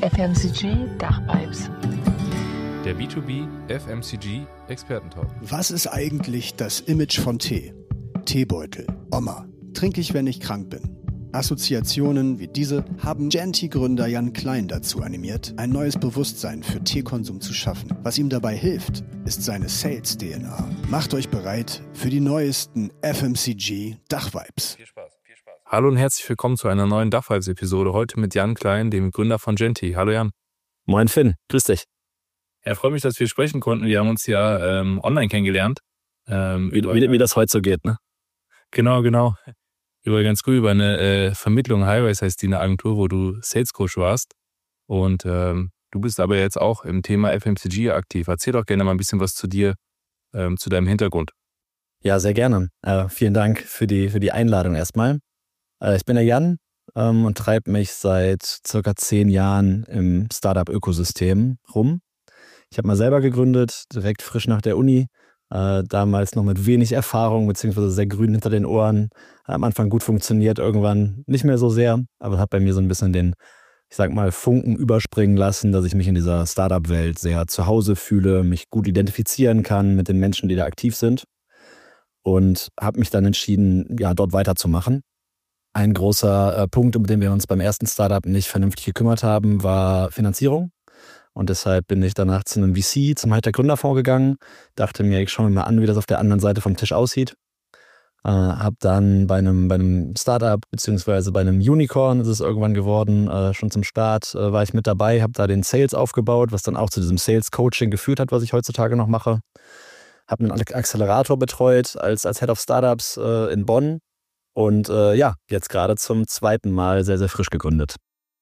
FMCG Dachpipes. Der B2B FMCG Expertentalk. Was ist eigentlich das Image von Tee? Teebeutel, Oma, trinke ich, wenn ich krank bin. Assoziationen wie diese haben Genti-Gründer Jan Klein dazu animiert, ein neues Bewusstsein für Teekonsum zu schaffen. Was ihm dabei hilft, ist seine Sales-DNA. Macht euch bereit für die neuesten FMCG-Dachvibes. Viel Spaß. Hallo und herzlich willkommen zu einer neuen Dachvibes-Episode. Heute mit Jan Klein, dem Gründer von Genti. Hallo Jan. Moin Finn, grüß dich. Ja, freue mich, dass wir sprechen konnten. Wir haben uns ja online kennengelernt. Wie das heute so geht, ne? Genau. Über ganz cool, über eine Vermittlung, Highrise heißt die, eine Agentur, wo du Sales Coach warst. Und du bist aber jetzt auch im Thema FMCG aktiv. Erzähl doch gerne mal ein bisschen was zu dir, zu deinem Hintergrund. Ja, sehr gerne. Vielen Dank für die Einladung erstmal. Ich bin der Jan und treibe mich seit circa 10 Jahren im Startup-Ökosystem rum. Ich habe mal selber gegründet, direkt frisch nach der Uni. Damals noch mit wenig Erfahrung, beziehungsweise sehr grün hinter den Ohren. Am Anfang gut funktioniert, irgendwann nicht mehr so sehr, aber hat bei mir so ein bisschen den, ich sag mal, Funken überspringen lassen, dass ich mich in dieser Startup-Welt sehr zu Hause fühle, mich gut identifizieren kann mit den Menschen, die da aktiv sind, und habe mich dann entschieden, ja, dort weiterzumachen. Ein großer Punkt, um den wir uns beim ersten Startup nicht vernünftig gekümmert haben, war Finanzierung. Und deshalb bin ich danach zu einem VC, zum Hightech Gründerfonds gegangen, dachte mir, ich schaue mir mal an, wie das auf der anderen Seite vom Tisch aussieht. Habe dann bei einem Startup, beziehungsweise bei einem Unicorn ist es irgendwann geworden, schon zum Start war ich mit dabei, habe da den Sales aufgebaut, was dann auch zu diesem Sales-Coaching geführt hat, was ich heutzutage noch mache. Habe einen Accelerator betreut als Head of Startups in Bonn und jetzt gerade zum 2. Mal sehr, sehr frisch gegründet.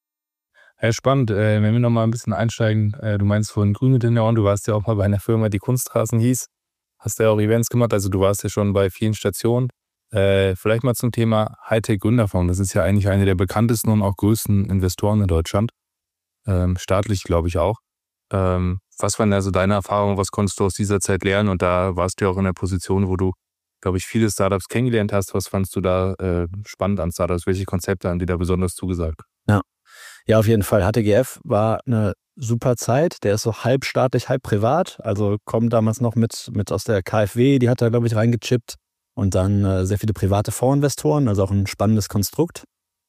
Ja, spannend. Wenn wir noch mal ein bisschen einsteigen, du meinst vorhin grün mit den Ohren, du warst ja auch mal bei einer Firma, die Kunstrasen hieß, hast ja auch Events gemacht, also du warst ja schon bei vielen Stationen. Vielleicht mal zum Thema Hightech Gründerfonds. Das ist ja eigentlich eine der bekanntesten und auch größten Investoren in Deutschland. Staatlich, glaube ich, auch. Was waren also deine Erfahrungen, was konntest du aus dieser Zeit lernen? Und da warst du ja auch in der Position, wo du, glaube ich, viele Startups kennengelernt hast. Was fandst du da spannend an Startups? Welche Konzepte haben dir da besonders zugesagt? Ja, auf jeden Fall. HTGF war eine super Zeit. Der ist so halb staatlich, halb privat. Also kommt damals noch mit aus der KfW, die hat da, glaube ich, reingechippt. Und dann sehr viele private Fondsinvestoren, also auch ein spannendes Konstrukt.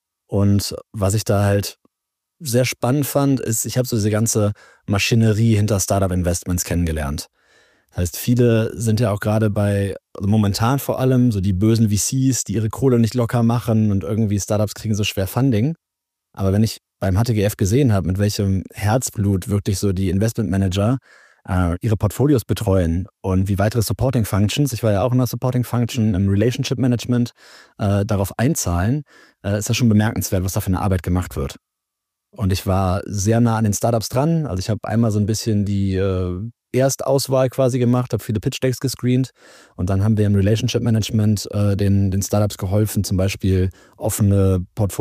Und was ich da halt sehr spannend fand, ist, ich habe so diese ganze Maschinerie hinter Startup-Investments kennengelernt. Das heißt, viele sind ja auch gerade also momentan vor allem, so die bösen VCs, die ihre Kohle nicht locker machen und irgendwie Startups kriegen so schwer Funding. Aber wenn ich beim HTGF gesehen habe, mit welchem Herzblut wirklich so die Investmentmanager ihre Portfolios betreuen und wie weitere Supporting Functions, ich war ja auch in der Supporting Function im Relationship Management, darauf einzahlen, ist das schon bemerkenswert, was da für eine Arbeit gemacht wird. Und ich war sehr nah an den Startups dran. Also ich habe einmal so ein bisschen die Erstauswahl quasi gemacht, habe viele Pitch-Decks gescreent und dann haben wir im Relationship Management den Startups geholfen, zum Beispiel offene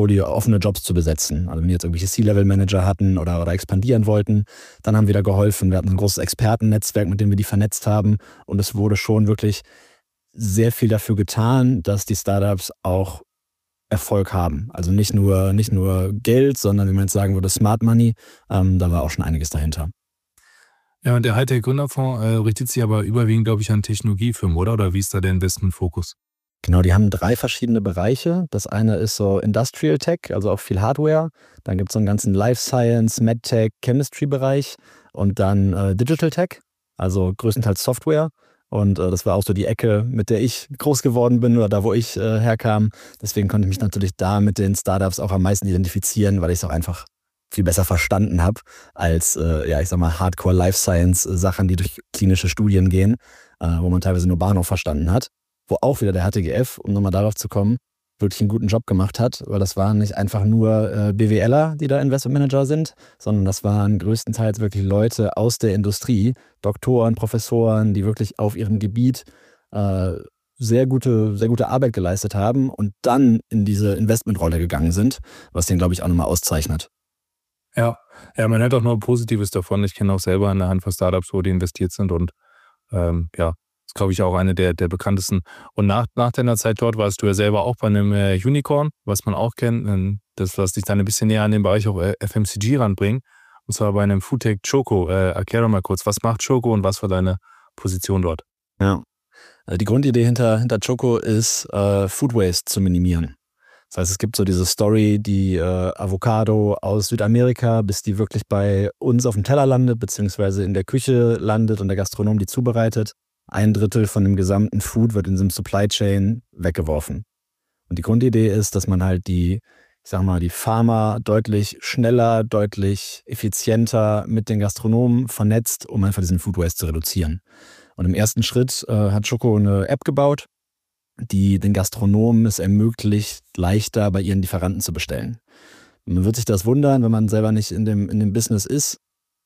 Jobs zu besetzen. Also wenn wir jetzt irgendwelche C-Level-Manager hatten oder expandieren wollten, dann haben wir da geholfen. Wir hatten ein großes Expertennetzwerk, mit dem wir die vernetzt haben, und es wurde schon wirklich sehr viel dafür getan, dass die Startups auch Erfolg haben. Also nicht nur Geld, sondern, wie man jetzt sagen würde, Smart Money. Da war auch schon einiges dahinter. Ja, und der Hightech Gründerfonds richtet sich aber überwiegend, glaube ich, an Technologiefirmen, oder? Oder wie ist da der Investmentfokus? Genau, die haben 3 verschiedene Bereiche. Das eine ist so Industrial Tech, also auch viel Hardware. Dann gibt es so einen ganzen Life Science, MedTech, Chemistry-Bereich und dann Digital Tech, also größtenteils Software. Und das war auch so die Ecke, mit der ich groß geworden bin oder da, wo ich herkam. Deswegen konnte ich mich natürlich da mit den Startups auch am meisten identifizieren, weil ich es auch einfach viel besser verstanden habe als, ich sag mal, Hardcore-Life-Science-Sachen, die durch klinische Studien gehen, wo man teilweise nur Bahnhof verstanden hat. Wo auch wieder der HTGF, um nochmal darauf zu kommen, wirklich einen guten Job gemacht hat, weil das waren nicht einfach nur BWLer, die da Investmentmanager sind, sondern das waren größtenteils wirklich Leute aus der Industrie, Doktoren, Professoren, die wirklich auf ihrem Gebiet sehr gute Arbeit geleistet haben und dann in diese Investmentrolle gegangen sind, was den, glaube ich, auch nochmal auszeichnet. Ja, man hört auch nur Positives davon. Ich kenne auch selber eine Handvoll Startups, wo die investiert sind und ist, glaube ich, auch eine der bekanntesten. Und nach deiner Zeit dort warst du ja selber auch bei einem Unicorn, was man auch kennt. Das lässt dich dann ein bisschen näher an den Bereich auch FMCG ranbringen. und zwar bei einem Foodtech Choco. Erklär doch mal kurz, was macht Choco und was war deine Position dort? Ja. Die Grundidee hinter Choco ist, Food Waste zu minimieren. Das heißt, es gibt so diese Story, die Avocado aus Südamerika, bis die wirklich bei uns auf dem Teller landet, beziehungsweise in der Küche landet und der Gastronom die zubereitet. 1/3 von dem gesamten Food wird in diesem Supply Chain weggeworfen. Und die Grundidee ist, dass man halt die Farmer deutlich schneller, deutlich effizienter mit den Gastronomen vernetzt, um einfach diesen Food Waste zu reduzieren. Und im ersten Schritt hat Choco eine App gebaut, die den Gastronomen es ermöglicht, leichter bei ihren Lieferanten zu bestellen. Man wird sich das wundern, wenn man selber nicht in dem Business ist.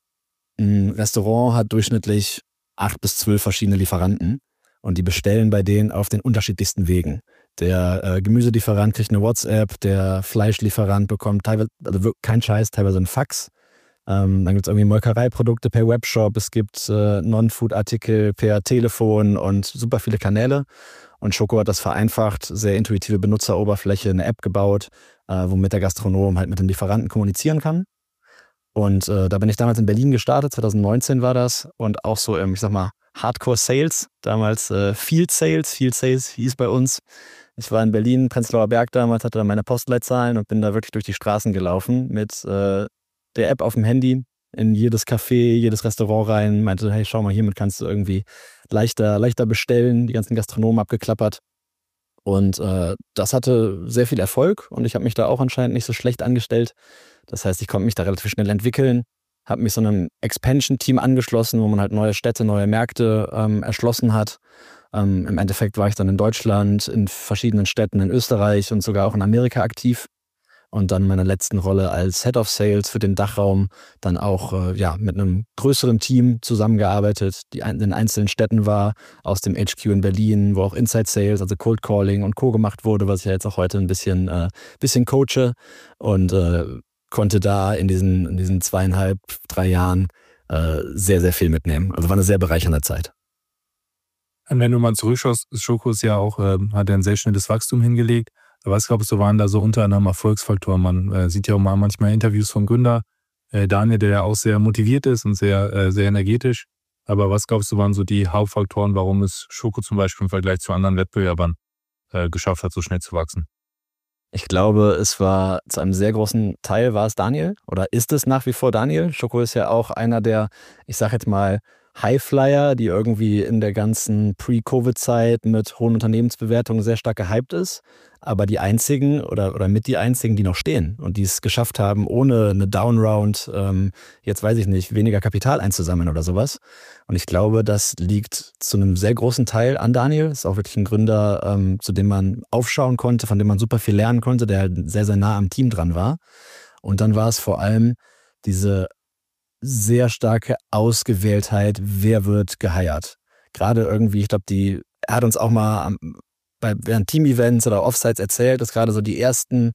Ein Restaurant hat durchschnittlich 8 bis 12 verschiedene Lieferanten und die bestellen bei denen auf den unterschiedlichsten Wegen. Der Gemüselieferant kriegt eine WhatsApp, der Fleischlieferant bekommt teilweise, also kein Scheiß, teilweise ein Fax. Dann gibt es irgendwie Molkereiprodukte per Webshop, es gibt Non-Food-Artikel per Telefon und super viele Kanäle. Und Choco hat das vereinfacht, sehr intuitive Benutzeroberfläche, eine App gebaut, womit der Gastronom halt mit dem Lieferanten kommunizieren kann. Und da bin ich damals in Berlin gestartet, 2019 war das. Und auch so im, Hardcore-Sales, damals Field Sales hieß bei uns. Ich war in Berlin, Prenzlauer Berg damals, hatte da meine Postleitzahlen und bin da wirklich durch die Straßen gelaufen mit der App auf dem Handy, in jedes Café, jedes Restaurant rein, meinte, hey, schau mal, hiermit kannst du irgendwie leichter bestellen, die ganzen Gastronomen abgeklappert. Und das hatte sehr viel Erfolg und ich habe mich da auch anscheinend nicht so schlecht angestellt. Das heißt, ich konnte mich da relativ schnell entwickeln, habe mich so einem Expansion-Team angeschlossen, wo man halt neue Städte, neue Märkte erschlossen hat. Im Endeffekt war ich dann in Deutschland, in verschiedenen Städten in Österreich und sogar auch in Amerika aktiv. Und dann meine letzten Rolle als Head of Sales für den Dachraum dann auch mit einem größeren Team zusammengearbeitet, die in den einzelnen Städten war, aus dem HQ in Berlin, wo auch Inside Sales, also Cold Calling und Co. gemacht wurde, was ich ja jetzt auch heute ein bisschen coache und konnte da in diesen 2,5, 3 Jahren sehr, sehr viel mitnehmen. Also war eine sehr bereichernde Zeit. Und wenn du mal zurückschaust, Choco ist ja auch, hat ja ein sehr schnelles Wachstum hingelegt. Was glaubst du, waren da so unter anderem Erfolgsfaktoren? Man sieht ja auch mal manchmal Interviews vom Gründer Daniel, der ja auch sehr motiviert ist und sehr, sehr energetisch. Aber was glaubst du, waren so die Hauptfaktoren, warum es Choco zum Beispiel im Vergleich zu anderen Wettbewerbern geschafft hat, so schnell zu wachsen? Ich glaube, es war zu einem sehr großen Teil war es Daniel oder ist es nach wie vor Daniel. Choco ist ja auch einer der, ich sag jetzt mal, Highflyer, die irgendwie in der ganzen Pre-Covid-Zeit mit hohen Unternehmensbewertungen sehr stark gehypt ist, aber die einzigen oder mit die einzigen, die noch stehen und die es geschafft haben, ohne eine Downround, jetzt weiß ich nicht, weniger Kapital einzusammeln oder sowas. Und ich glaube, das liegt zu einem sehr großen Teil an Daniel. Ist auch wirklich ein Gründer, zu dem man aufschauen konnte, von dem man super viel lernen konnte, der halt sehr, sehr nah am Team dran war. Und dann war es vor allem diese sehr starke Ausgewähltheit, wer wird geheiert. Gerade irgendwie, ich glaube, er hat uns auch mal während Team-Events oder Offsites erzählt, dass gerade so die ersten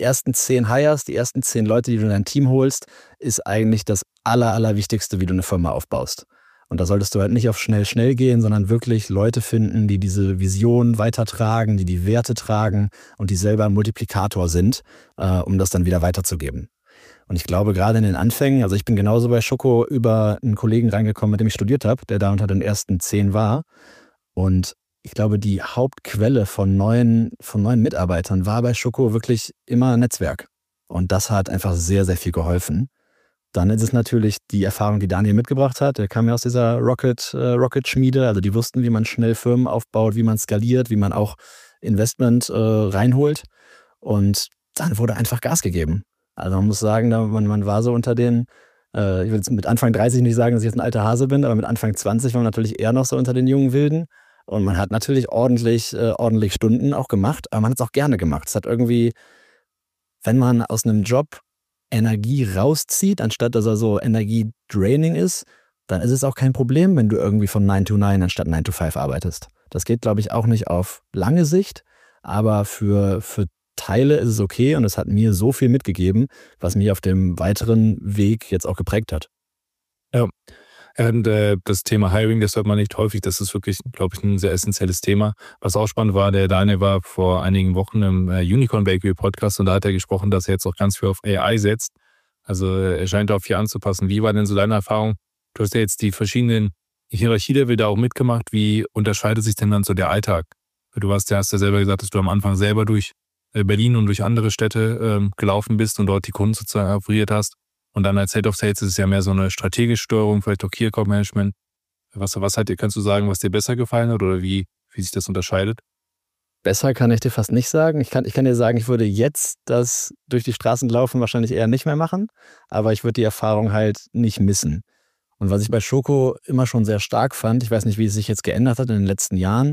10 Hires, die ersten 10 Leute, die du in dein Team holst, ist eigentlich das Allerwichtigste, wie du eine Firma aufbaust. Und da solltest du halt nicht auf schnell gehen, sondern wirklich Leute finden, die diese Vision weitertragen, die die Werte tragen und die selber ein Multiplikator sind, um das dann wieder weiterzugeben. Und ich glaube, gerade in den Anfängen, also ich bin genauso bei Choco über einen Kollegen reingekommen, mit dem ich studiert habe, der da unter den ersten 10 war. Und ich glaube, die Hauptquelle von neuen Mitarbeitern war bei Choco wirklich immer Netzwerk. Und das hat einfach sehr, sehr viel geholfen. Dann ist es natürlich die Erfahrung, die Daniel mitgebracht hat. Der kam ja aus dieser Rocket-Schmiede. Also die wussten, wie man schnell Firmen aufbaut, wie man skaliert, wie man auch Investment reinholt. Und dann wurde einfach Gas gegeben. Also man muss sagen, man war so unter den, ich will jetzt mit Anfang 30 nicht sagen, dass ich jetzt ein alter Hase bin, aber mit Anfang 20 war man natürlich eher noch so unter den jungen Wilden. Und man hat natürlich ordentlich Stunden auch gemacht, aber man hat es auch gerne gemacht. Es hat irgendwie, wenn man aus einem Job Energie rauszieht, anstatt dass er so Energiedraining ist, dann ist es auch kein Problem, wenn du irgendwie von 9 to 9 anstatt 9 to 5 arbeitest. Das geht, glaube ich, auch nicht auf lange Sicht, aber für Teile ist es okay und es hat mir so viel mitgegeben, was mich auf dem weiteren Weg jetzt auch geprägt hat. Ja, und das Thema Hiring, das hört man nicht häufig, das ist wirklich, glaube ich, ein sehr essentielles Thema. Was auch spannend war, der Daniel war vor einigen Wochen im Unicorn Bakery Podcast und da hat er gesprochen, dass er jetzt auch ganz viel auf AI setzt. Also er scheint auf viel anzupassen. Wie war denn so deine Erfahrung? Du hast ja jetzt die verschiedenen Hierarchielevel da auch mitgemacht. Wie unterscheidet sich denn dann so der Alltag? Du hast ja selber gesagt, dass du am Anfang selber durch Berlin und durch andere Städte gelaufen bist und dort die Kunden sozusagen operiert hast. Und dann als Head of Sales ist es ja mehr so eine strategische Steuerung, vielleicht auch Key Account Management. Kannst du sagen, was dir besser gefallen hat oder wie sich das unterscheidet? Besser kann ich dir fast nicht sagen. Ich kann dir sagen, ich würde jetzt das durch die Straßen laufen wahrscheinlich eher nicht mehr machen, aber ich würde die Erfahrung halt nicht missen. Und was ich bei Schoko immer schon sehr stark fand, ich weiß nicht, wie es sich jetzt geändert hat in den letzten Jahren,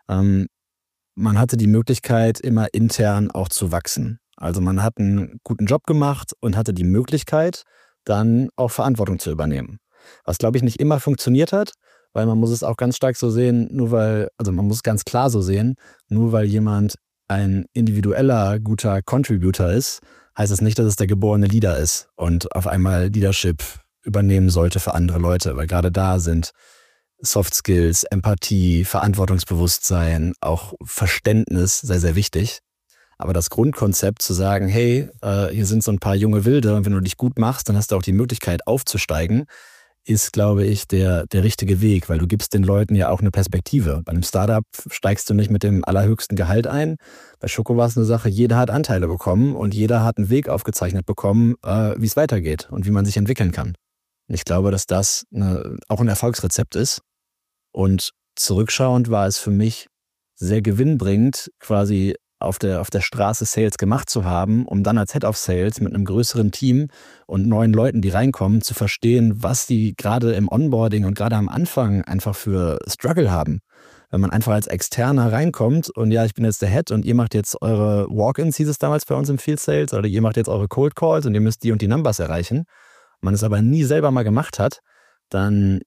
man hatte die Möglichkeit, immer intern auch zu wachsen. Also man hat einen guten Job gemacht und hatte die Möglichkeit, dann auch Verantwortung zu übernehmen. Was, glaube ich, nicht immer funktioniert hat, weil man muss es auch ganz stark so sehen, man muss ganz klar so sehen, nur weil jemand ein individueller, guter Contributor ist, heißt es nicht, dass es der geborene Leader ist und auf einmal Leadership übernehmen sollte für andere Leute, weil gerade da sind Soft Skills, Empathie, Verantwortungsbewusstsein, auch Verständnis sehr, sehr wichtig. Aber das Grundkonzept zu sagen, hey, hier sind so ein paar junge Wilde und wenn du dich gut machst, dann hast du auch die Möglichkeit aufzusteigen, ist, glaube ich, der richtige Weg, weil du gibst den Leuten ja auch eine Perspektive. Bei einem Startup steigst du nicht mit dem allerhöchsten Gehalt ein. Bei Schoko war es eine Sache, jeder hat Anteile bekommen und jeder hat einen Weg aufgezeichnet bekommen, wie es weitergeht und wie man sich entwickeln kann. Und ich glaube, dass das auch ein Erfolgsrezept ist. Und zurückschauend war es für mich sehr gewinnbringend, quasi auf der Straße Sales gemacht zu haben, um dann als Head of Sales mit einem größeren Team und neuen Leuten, die reinkommen, zu verstehen, was die gerade im Onboarding und gerade am Anfang einfach für Struggle haben. Wenn man einfach als Externer reinkommt und ja, ich bin jetzt der Head und ihr macht jetzt eure Walk-ins, hieß es damals bei uns im Field Sales, oder ihr macht jetzt eure Cold Calls und ihr müsst die und die Numbers erreichen. Man es aber nie selber mal gemacht hat, dann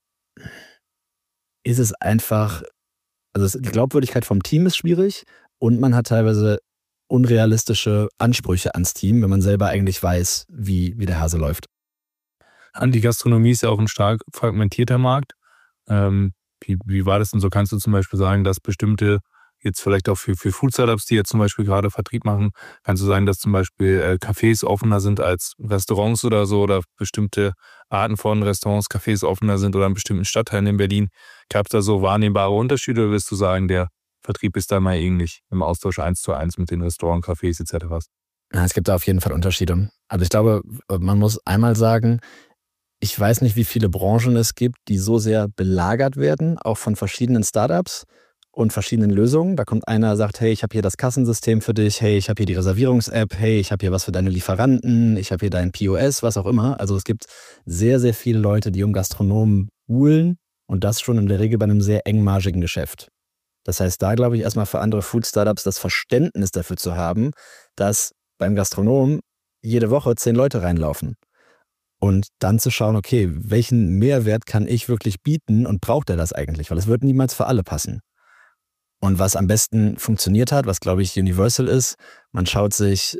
ist es einfach, die Glaubwürdigkeit vom Team ist schwierig und man hat teilweise unrealistische Ansprüche ans Team, wenn man selber eigentlich weiß, wie der Hase läuft. Die Gastronomie ist ja auch ein stark fragmentierter Markt. Wie war das denn so? Kannst du zum Beispiel sagen, dass bestimmte, jetzt vielleicht auch für Food-Startups, die jetzt zum Beispiel gerade Vertrieb machen, kannst du sagen, dass zum Beispiel Cafés offener sind als Restaurants oder so oder bestimmte Arten von Restaurants, Cafés offener sind oder in bestimmten Stadtteilen in Berlin? Gab es da so wahrnehmbare Unterschiede oder willst du sagen, der Vertrieb ist da mal ähnlich im Austausch 1:1 mit den Restaurants, Cafés etc.? Ja, es gibt da auf jeden Fall Unterschiede. Also ich glaube, man muss einmal sagen, ich weiß nicht, wie viele Branchen es gibt, die so sehr belagert werden, auch von verschiedenen Startups und verschiedenen Lösungen. Da kommt einer, sagt, hey, ich habe hier das Kassensystem für dich, hey, ich habe hier die Reservierungs-App, hey, ich habe hier was für deine Lieferanten, ich habe hier dein POS, was auch immer. Also es gibt sehr, sehr viele Leute, die um Gastronomen buhlen und das schon in der Regel bei einem sehr engmaschigen Geschäft. Das heißt, da glaube ich erstmal für andere Food-Startups das Verständnis dafür zu haben, dass beim Gastronomen jede Woche 10 Leute reinlaufen. Und dann zu schauen, okay, welchen Mehrwert kann ich wirklich bieten und braucht er das eigentlich? Weil es wird niemals für alle passen. Und was am besten funktioniert hat, was glaube ich universal ist, man schaut sich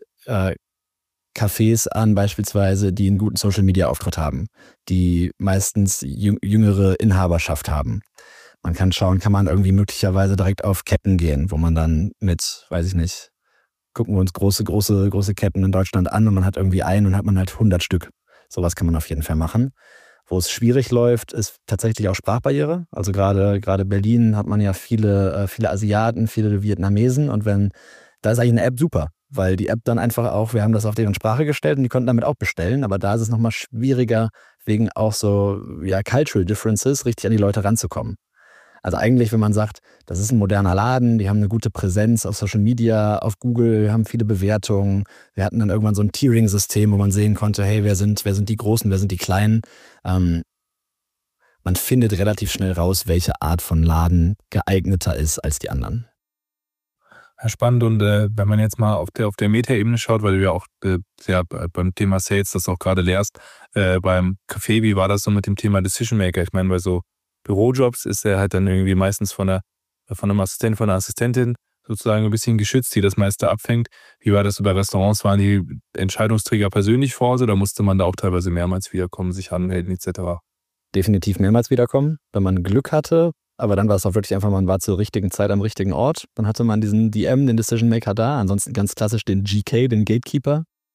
Cafés an beispielsweise, die einen guten Social-Media-Auftritt haben, die meistens jüngere Inhaberschaft haben. Man kann schauen, kann man irgendwie möglicherweise direkt auf Ketten gehen, wo man dann mit, weiß ich nicht, gucken wir uns große Ketten in Deutschland an und man hat irgendwie einen und hat man halt 100 Stück. Sowas kann man auf jeden Fall machen. Wo es schwierig läuft, ist tatsächlich auch Sprachbarriere. Also gerade Berlin hat man ja viele Asiaten, viele Vietnamesen und da ist eigentlich eine App super, weil die App dann einfach auch, wir haben das auf deren Sprache gestellt und die konnten damit auch bestellen, aber da ist es nochmal schwieriger, wegen auch so Cultural Differences richtig an die Leute ranzukommen. Also eigentlich, wenn man sagt, das ist ein moderner Laden, die haben eine gute Präsenz auf Social Media, auf Google, wir haben viele Bewertungen. Wir hatten dann irgendwann so ein Tiering-System, wo man sehen konnte, hey, wer sind die Großen, wer sind die Kleinen. Man findet relativ schnell raus, welche Art von Laden geeigneter ist als die anderen. Ja, spannend. Und wenn man jetzt mal auf der Meta-Ebene schaut, weil du ja auch beim Thema Sales das auch gerade lehrst, beim Café, wie war das so mit dem Thema Decision Maker? Ich meine, bei so Bürojobs ist er halt dann irgendwie meistens von einem Assistenten, von einer Assistentin sozusagen ein bisschen geschützt, die das meiste abfängt. Wie war das so bei Restaurants? Waren die Entscheidungsträger persönlich vor Ort oder musste man da auch teilweise mehrmals wiederkommen, sich anmelden etc.? Definitiv mehrmals wiederkommen, wenn man Glück hatte. Aber dann war es auch wirklich einfach, man war zur richtigen Zeit am richtigen Ort. Dann hatte man diesen DM, den Decision Maker da. Ansonsten ganz klassisch den GK, den Gatekeeper.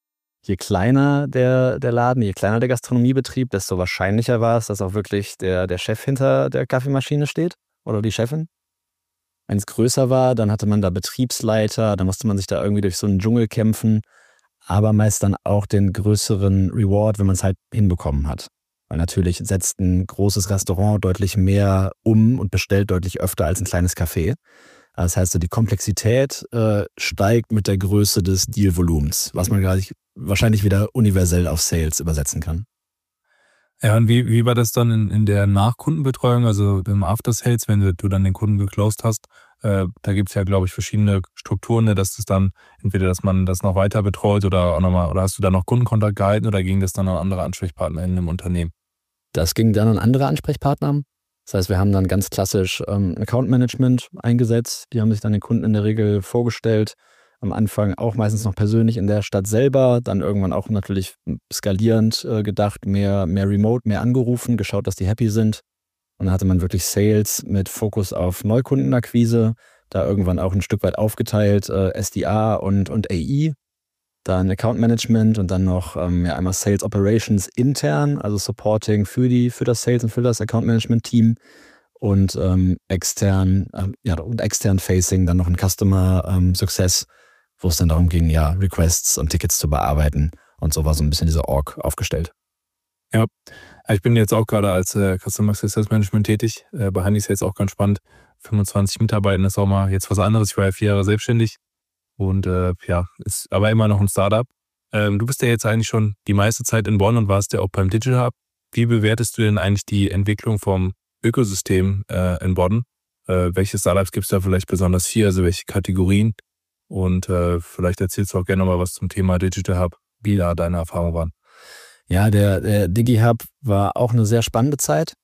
je kleiner der Laden, je kleiner der Gastronomiebetrieb, desto wahrscheinlicher war es, dass auch wirklich der Chef hinter der Kaffeemaschine steht oder die Chefin. Wenn es größer war, dann hatte man da Betriebsleiter, dann musste man sich da irgendwie durch so einen Dschungel kämpfen, aber meist dann auch den größeren Reward, wenn man es halt hinbekommen hat. Weil natürlich setzt ein großes Restaurant deutlich mehr um und bestellt deutlich öfter als ein kleines Café. Das heißt, so die Komplexität steigt mit der Größe des Dealvolumens, was man wahrscheinlich wieder universell auf Sales übersetzen kann. Ja, und wie war das dann in der Nachkundenbetreuung, also im After Sales, wenn du dann den Kunden geclosed hast? Da gibt es ja, glaube ich, verschiedene Strukturen, ne, dass das dann entweder, dass man das noch weiter betreut oder auch nochmal, oder hast du da noch Kundenkontakt gehalten oder ging das dann an andere Ansprechpartner in einem Unternehmen? Das ging dann an andere Ansprechpartner. Das heißt, wir haben dann ganz klassisch Account Management eingesetzt. Die haben sich dann den Kunden in der Regel vorgestellt. Am Anfang auch meistens noch persönlich in der Stadt selber. Dann irgendwann auch natürlich skalierend gedacht, mehr Remote, mehr angerufen, geschaut, dass die happy sind. Und dann hatte man wirklich Sales mit Fokus auf Neukundenakquise. Da irgendwann auch ein Stück weit aufgeteilt, SDA und AI. Dann Account Management und dann noch einmal Sales Operations intern, also Supporting für das Sales und für das Account Management Team und extern Facing, dann noch ein Customer Success, wo es dann darum ging, ja, Requests und Tickets zu bearbeiten, und so war so ein bisschen dieser Org aufgestellt. Ja, ich bin jetzt auch gerade als Customer Success Management tätig. Bei Honey ist jetzt auch ganz spannend. 25 Mitarbeiter ist auch mal jetzt was anderes. Ich war ja 4 Jahre selbstständig. Und ist aber immer noch ein Startup. Du bist ja jetzt eigentlich schon die meiste Zeit in Bonn und warst ja auch beim Digital Hub. Wie bewertest du denn eigentlich die Entwicklung vom Ökosystem in Bonn? Welche Startups gibt es da vielleicht besonders hier, also welche Kategorien? Und vielleicht erzählst du auch gerne mal was zum Thema Digital Hub, wie da deine Erfahrungen waren. Ja, der Digi-Hub war auch eine sehr spannende Zeit.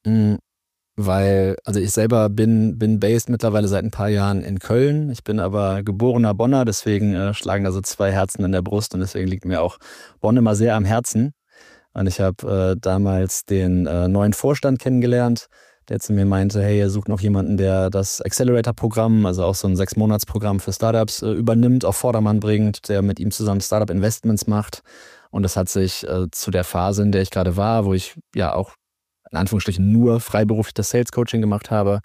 Weil, also ich selber bin based mittlerweile seit ein paar Jahren in Köln. Ich bin aber geborener Bonner, deswegen schlagen da so 2 Herzen in der Brust und deswegen liegt mir auch Bonn immer sehr am Herzen. Und ich habe damals den neuen Vorstand kennengelernt, der zu mir meinte, hey, ihr sucht noch jemanden, der das Accelerator-Programm, also auch so ein 6-Monats-Programm für Startups übernimmt, auf Vordermann bringt, der mit ihm zusammen Startup-Investments macht. Und das hat sich zu der Phase, in der ich gerade war, wo ich ja auch in Anführungsstrichen nur freiberuflich das Sales Coaching gemacht habe,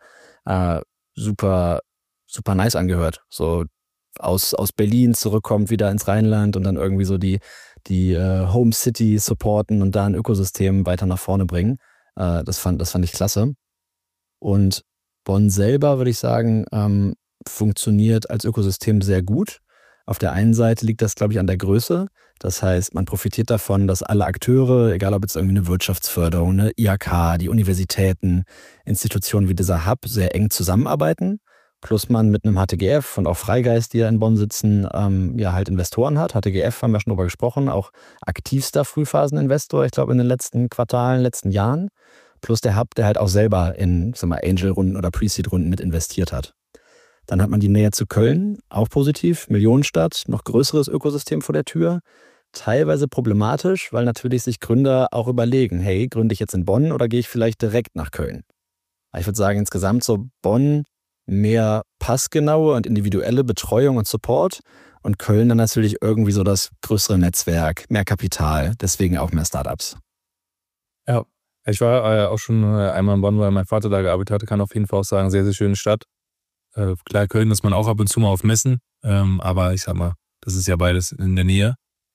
super, super nice angehört. So aus Berlin zurückkommt, wieder ins Rheinland und dann irgendwie so die Home City supporten und da ein Ökosystem weiter nach vorne bringen. Das fand ich klasse. Und Bonn selber, würde ich sagen, funktioniert als Ökosystem sehr gut. Auf der einen Seite liegt das, glaube ich, an der Größe. Das heißt, man profitiert davon, dass alle Akteure, egal ob jetzt irgendwie eine Wirtschaftsförderung, eine IHK, die Universitäten, Institutionen wie dieser Hub sehr eng zusammenarbeiten. Plus man mit einem HTGF und auch Freigeist, die ja in Bonn sitzen, halt Investoren hat. HTGF haben wir schon drüber gesprochen, auch aktivster Frühphaseninvestor, ich glaube in den letzten Quartalen, letzten Jahren. Plus der Hub, der halt auch selber in Angel-Runden oder Pre-Seed-Runden mit investiert hat. Dann hat man die Nähe zu Köln, auch positiv, Millionenstadt, noch größeres Ökosystem vor der Tür. Teilweise problematisch, weil natürlich sich Gründer auch überlegen, hey, gründe ich jetzt in Bonn oder gehe ich vielleicht direkt nach Köln? Ich würde sagen, insgesamt so Bonn mehr passgenaue und individuelle Betreuung und Support und Köln dann natürlich irgendwie so das größere Netzwerk, mehr Kapital, deswegen auch mehr Startups. Ja, ich war auch schon einmal in Bonn, weil mein Vater da gearbeitet hatte, kann auf jeden Fall auch sagen, sehr, sehr schöne Stadt. Klar, Köln ist man auch ab und zu mal auf Messen, aber ich sag mal, das ist ja beides in der Nähe.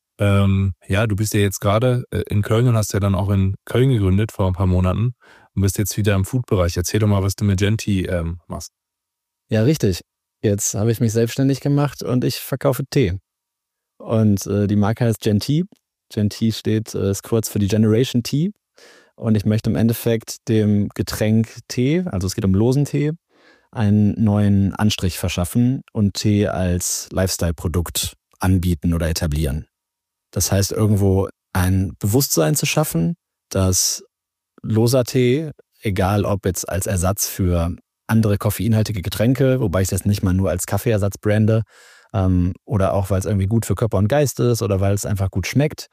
Du bist ja jetzt gerade in Köln und hast ja dann auch in Köln gegründet vor ein paar Monaten und bist jetzt wieder im Food-Bereich. Erzähl doch mal, was du mit Genti machst. Ja, richtig. Jetzt habe ich mich selbstständig gemacht und ich verkaufe Tee. Und die Marke heißt Genti. Genti ist kurz für die Generation Tea. Und ich möchte im Endeffekt dem Getränk Tee, also es geht um losen Tee, einen neuen Anstrich verschaffen und Tee als Lifestyle-Produkt anbieten oder etablieren. Das heißt, irgendwo ein Bewusstsein zu schaffen, dass loser Tee, egal ob jetzt als Ersatz für andere koffeinhaltige Getränke, wobei ich das nicht mal nur als Kaffeeersatz brande, oder auch, weil es irgendwie gut für Körper und Geist ist oder weil es einfach gut schmeckt,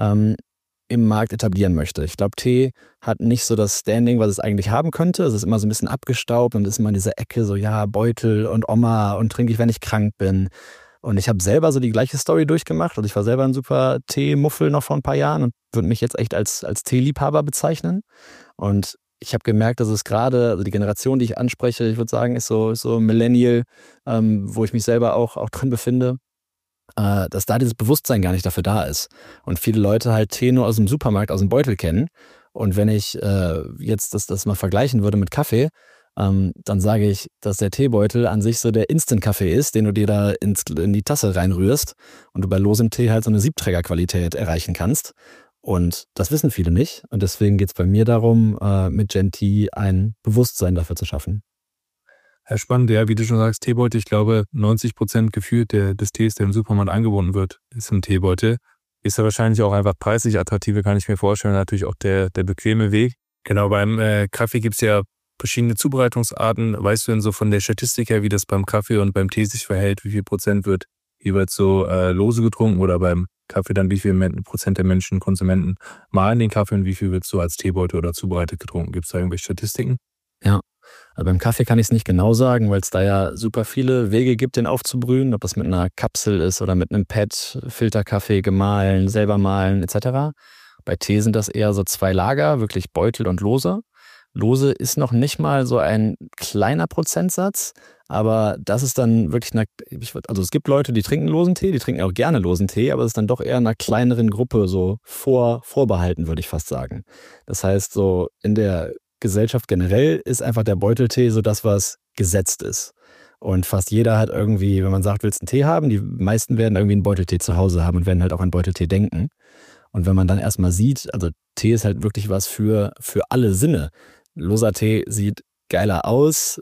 im Markt etablieren möchte. Ich glaube, Tee hat nicht so das Standing, was es eigentlich haben könnte. Es ist immer so ein bisschen abgestaubt und ist immer in dieser Ecke so, ja, Beutel und Oma und trinke ich, wenn ich krank bin. Und ich habe selber so die gleiche Story durchgemacht. Also ich war selber ein super Teemuffel noch vor ein paar Jahren und würde mich jetzt echt als Teeliebhaber bezeichnen. Und ich habe gemerkt, dass es gerade, also die Generation, die ich anspreche, ich würde sagen, ist so Millennial, wo ich mich selber auch drin befinde, dass da dieses Bewusstsein gar nicht dafür da ist. Und viele Leute halt Tee nur aus dem Supermarkt, aus dem Beutel kennen. Und wenn ich jetzt das mal vergleichen würde mit Kaffee, dann sage ich, dass der Teebeutel an sich so der Instant-Kaffee ist, den du dir da in die Tasse reinrührst und du bei losem Tee halt so eine Siebträgerqualität erreichen kannst. Und das wissen viele nicht. Und deswegen geht es bei mir darum, mit Gen-T ein Bewusstsein dafür zu schaffen. Ja, spannend, ja, wie du schon sagst, Teebeutel, ich glaube 90% gefühlt des Tees, der im Supermarkt angeboten wird, ist im Teebeutel. Ist ja wahrscheinlich auch einfach preislich attraktive, kann ich mir vorstellen, natürlich auch der bequeme Weg. Genau, beim Kaffee gibt es ja verschiedene Zubereitungsarten. Weißt du denn so von der Statistik her, wie das beim Kaffee und beim Tee sich verhält? Wie viel Prozent wird jeweils so lose getrunken oder beim Kaffee dann wie viel Prozent der Menschen, Konsumenten mahlen den Kaffee und wie viel wird so als Teebeutel oder zubereitet getrunken? Gibt es da irgendwelche Statistiken? Ja, also beim Kaffee kann ich es nicht genau sagen, weil es da ja super viele Wege gibt, den aufzubrühen, ob das mit einer Kapsel ist oder mit einem Pad, Filterkaffee gemahlen, selber mahlen etc. Bei Tee sind das eher so 2 Lager, wirklich Beutel und Lose. Lose ist noch nicht mal so ein kleiner Prozentsatz, aber das ist dann wirklich also es gibt Leute, die trinken losen Tee, die trinken auch gerne losen Tee, aber es ist dann doch eher einer kleineren Gruppe so vorbehalten, würde ich fast sagen. Das heißt, so in der Gesellschaft generell ist einfach der Beuteltee so das, was gesetzt ist. Und fast jeder hat irgendwie, wenn man sagt, willst du einen Tee haben, die meisten werden irgendwie einen Beuteltee zu Hause haben und werden halt auch an Beuteltee denken. Und wenn man dann erstmal sieht, also Tee ist halt wirklich was für alle Sinne. Loser Tee sieht geiler aus,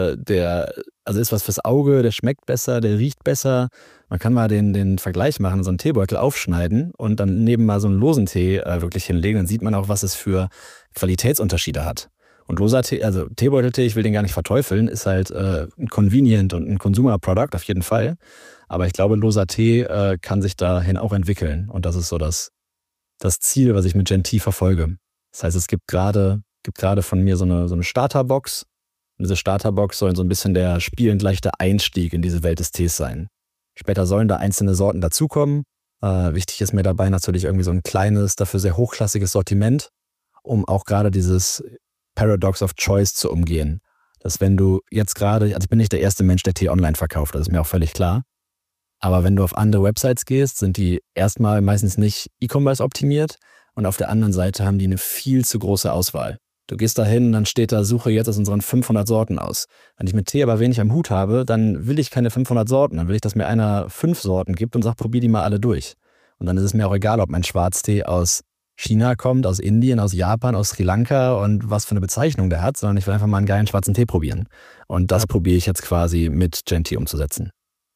also ist was fürs Auge, der schmeckt besser, der riecht besser. Man kann mal den Vergleich machen, so einen Teebeutel aufschneiden und dann neben mal so einen losen Tee wirklich hinlegen. Dann sieht man auch, was es für Qualitätsunterschiede hat. Und loser Tee, also Teebeuteltee, ich will den gar nicht verteufeln, ist halt ein Convenient und ein Consumer-Product auf jeden Fall. Aber ich glaube, loser Tee kann sich dahin auch entwickeln. Und das ist so das Ziel, was ich mit Gen-T verfolge. Das heißt, es gibt gerade von mir so eine Starterbox. Und diese Starterbox soll so ein bisschen der spielend leichte Einstieg in diese Welt des Tees sein. Später sollen da einzelne Sorten dazukommen. Wichtig ist mir dabei natürlich irgendwie so ein kleines, dafür sehr hochklassiges Sortiment, um auch gerade dieses Paradox of Choice zu umgehen. Dass wenn du jetzt gerade, also ich bin nicht der erste Mensch, der Tee online verkauft, das ist mir auch völlig klar. Aber wenn du auf andere Websites gehst, sind die erstmal meistens nicht E-Commerce optimiert und auf der anderen Seite haben die eine viel zu große Auswahl. Du gehst da hin und dann steht da, suche jetzt aus unseren 500 Sorten aus. Wenn ich mit Tee aber wenig am Hut habe, dann will ich keine 500 Sorten. Dann will ich, dass mir einer 5 Sorten gibt und sagt, probier die mal alle durch. Und dann ist es mir auch egal, ob mein Schwarztee aus China kommt, aus Indien, aus Japan, aus Sri Lanka und was für eine Bezeichnung der hat, sondern ich will einfach mal einen geilen schwarzen Tee probieren. Und das probiere ich jetzt quasi mit Gen-T umzusetzen.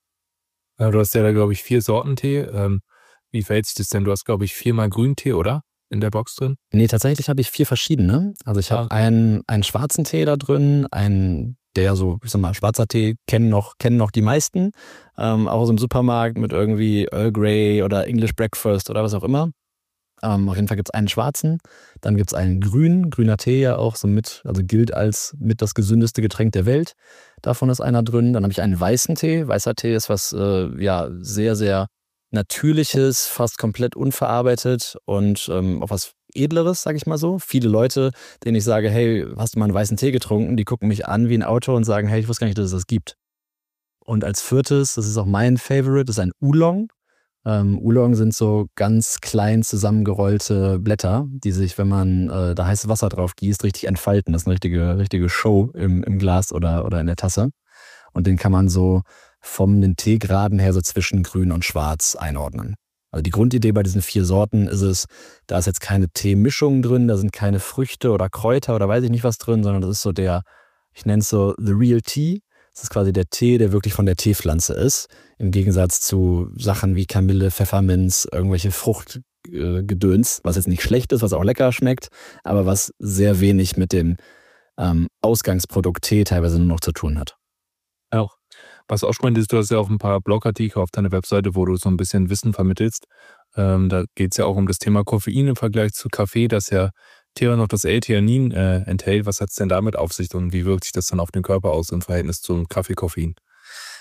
Ja, du hast ja da, glaube ich, 4 Sorten Tee. Wie verhält sich das denn? Du hast, glaube ich, 4-mal Grüntee, oder? In der Box drin? Nee, tatsächlich habe ich 4 verschiedene. Also ich habe einen schwarzen Tee da drin, der so, ich sag mal, schwarzer Tee kennen noch die meisten. Auch aus dem Supermarkt mit irgendwie Earl Grey oder English Breakfast oder was auch immer. Auf jeden Fall gibt es einen schwarzen. Dann gibt es einen grüner Tee ja auch so also gilt als mit das gesündeste Getränk der Welt. Davon ist einer drin. Dann habe ich einen weißen Tee. Weißer Tee ist was sehr, sehr Natürliches, fast komplett unverarbeitet und auch was Edleres, sage ich mal so. Viele Leute, denen ich sage, hey, hast du mal einen weißen Tee getrunken? Die gucken mich an wie ein Auto und sagen, hey, ich wusste gar nicht, dass es das gibt. Und als 4., das ist auch mein Favorite, das ist ein Oolong. Oolong sind so ganz klein zusammengerollte Blätter, die sich, wenn man da heißes Wasser drauf gießt, richtig entfalten. Das ist eine richtige Show im Glas oder in der Tasse. Und den kann man so vom den Teegraden her so zwischen grün und schwarz einordnen. Also die Grundidee bei diesen 4 Sorten ist es, da ist jetzt keine Teemischung drin, da sind keine Früchte oder Kräuter oder weiß ich nicht was drin, sondern das ist so ich nenne es so the real tea. Das ist quasi der Tee, der wirklich von der Teepflanze ist. Im Gegensatz zu Sachen wie Kamille, Pfefferminz, irgendwelche Fruchtgedöns, was jetzt nicht schlecht ist, was auch lecker schmeckt, aber was sehr wenig mit dem Ausgangsprodukt Tee teilweise nur noch zu tun hat. Auch. Was auch spannend ist, du hast ja auch ein paar Blogartikel auf deiner Webseite, wo du so ein bisschen Wissen vermittelst. Da geht es ja auch um das Thema Koffein im Vergleich zu Kaffee, das ja Tee noch das L-Theanin enthält. Was hat es denn damit auf sich und wie wirkt sich das dann auf den Körper aus im Verhältnis zum Kaffee-Koffein?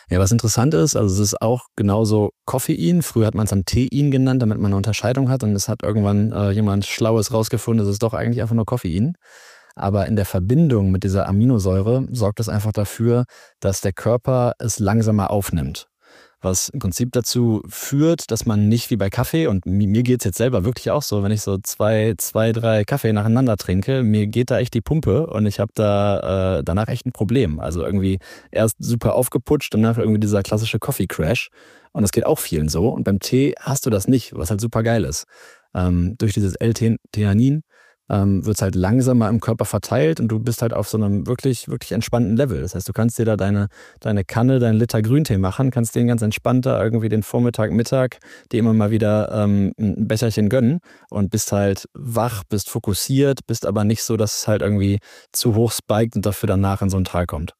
Ja, was interessant ist, also es ist auch genauso Koffein. Früher hat man es dann Tein genannt, damit man eine Unterscheidung hat. Und es hat irgendwann jemand Schlaues rausgefunden, es ist doch eigentlich einfach nur Koffein. Aber in der Verbindung mit dieser Aminosäure sorgt es einfach dafür, dass der Körper es langsamer aufnimmt. Was im Prinzip dazu führt, dass man nicht wie bei Kaffee, und mir geht es jetzt selber wirklich auch so, wenn ich so zwei, drei Kaffee nacheinander trinke, mir geht da echt die Pumpe und ich habe da danach echt ein Problem. Also irgendwie erst super aufgeputscht, danach irgendwie dieser klassische Coffee-Crash. Und das geht auch vielen so. Und beim Tee hast du das nicht, was halt super geil ist. Durch dieses L-Theanin wird es halt langsamer im Körper verteilt und du bist halt auf so einem wirklich, wirklich entspannten Level. Das heißt, du kannst dir da deine Kanne, deinen Liter Grüntee machen, kannst den ganz entspannt da irgendwie den Vormittag, Mittag dir immer mal wieder ein Becherchen gönnen und bist halt wach, bist fokussiert, bist aber nicht so, dass es halt irgendwie zu hoch spiked und dafür danach in so einen Tal kommt.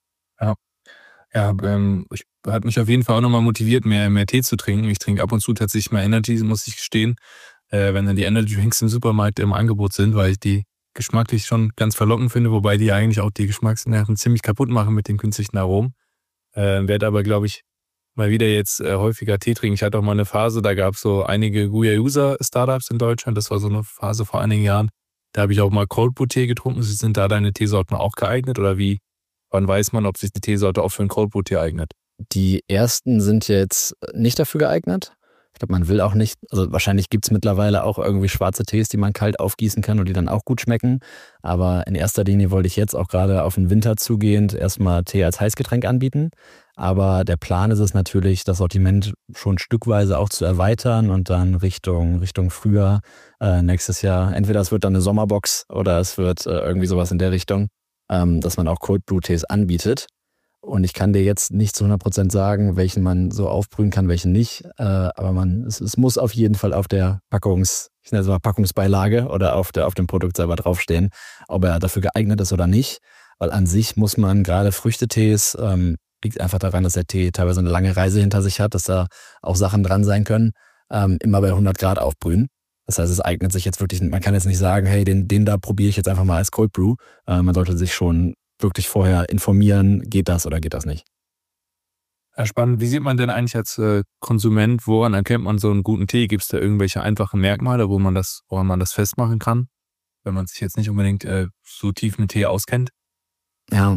Ja, ich hat mich auf jeden Fall auch nochmal motiviert, mehr Tee zu trinken. Ich trinke ab und zu tatsächlich mal Energy, muss ich gestehen. Wenn dann die Energy Drinks im Supermarkt im Angebot sind, weil ich die geschmacklich schon ganz verlockend finde, wobei die eigentlich auch die Geschmacksnerven ziemlich kaputt machen mit den künstlichen Aromen. Werde aber, glaube ich, mal wieder jetzt häufiger Tee trinken. Ich hatte auch mal eine Phase, da gab es so einige Guayusa-Startups in Deutschland. Das war so eine Phase vor einigen Jahren. Da habe ich auch mal Cold Brew Tee getrunken. Sind da deine Teesorten auch geeignet? Oder wann weiß man, ob sich die Teesorte auch für einen Cold Brew Tee eignet? Die ersten sind jetzt nicht dafür geeignet. Ich glaube, man will auch nicht, also wahrscheinlich gibt es mittlerweile auch irgendwie schwarze Tees, die man kalt aufgießen kann und die dann auch gut schmecken. Aber in erster Linie wollte ich jetzt auch gerade auf den Winter zugehend erstmal Tee als Heißgetränk anbieten. Aber der Plan ist es natürlich, das Sortiment schon stückweise auch zu erweitern und dann Richtung Frühjahr nächstes Jahr. Entweder es wird dann eine Sommerbox oder es wird irgendwie sowas in der Richtung, dass man auch Cold Brew Tees anbietet. Und ich kann dir jetzt nicht zu 100% sagen, welchen man so aufbrühen kann, welchen nicht. Aber es muss auf jeden Fall auf der ich nenne es mal Packungsbeilage oder auf dem Produkt selber draufstehen, ob er dafür geeignet ist oder nicht. Weil an sich muss man gerade Früchtetees, liegt einfach daran, dass der Tee teilweise eine lange Reise hinter sich hat, dass da auch Sachen dran sein können, immer bei 100 Grad aufbrühen. Das heißt, es eignet sich jetzt wirklich, man kann jetzt nicht sagen, hey, den da probiere ich jetzt einfach mal als Cold Brew. Man sollte sich schon wirklich vorher informieren, geht das oder geht das nicht. Ja, spannend. Wie sieht man denn eigentlich als Konsument, woran erkennt man so einen guten Tee? Gibt es da irgendwelche einfachen Merkmale, woran man das festmachen kann, wenn man sich jetzt nicht unbedingt so tief mit Tee auskennt? Ja,